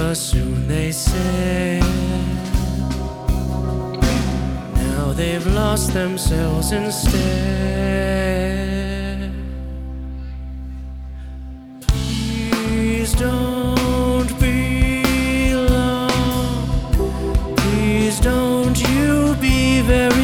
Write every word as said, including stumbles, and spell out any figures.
over soon, they said. Now they've lost themselves instead. Please don't be long. Please don't you be very